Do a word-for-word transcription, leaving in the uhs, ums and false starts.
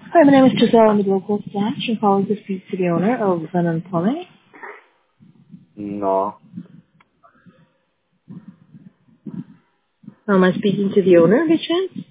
Hi, my name is Giselle. I'm the local slash. I'm calling to speak to the owner of Venom Plumbing. No. Am I speaking to the owner, by chance?